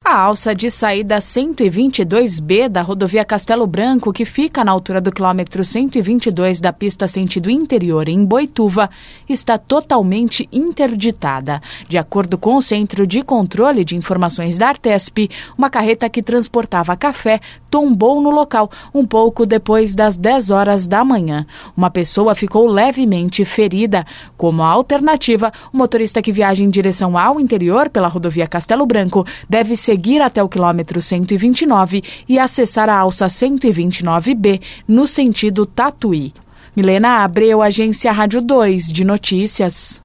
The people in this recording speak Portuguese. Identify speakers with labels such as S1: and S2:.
S1: A alça de saída 122B da rodovia Castelo Branco, que fica na altura do quilômetro 122 da pista sentido interior em Boituva, está totalmente interditada. De acordo com o Centro de Controle de Informações da Artesp, uma carreta que transportava café tombou no local um pouco depois das 10 horas da manhã. Uma pessoa ficou levemente ferida. Como alternativa, o motorista que viaja em direção ao interior pela rodovia Castelo Branco deve seguir até o quilômetro 129 e acessar a alça 129B no sentido Tatuí. Milena Abreu, Agência Rádio 2 de Notícias.